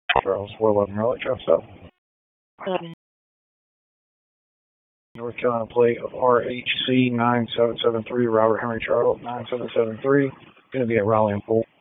Charles 411 Raleigh, traffic stop. North Carolina plate of RHC 9773, Robert Henry Charles 9773. Going to be at Raleigh and Pool.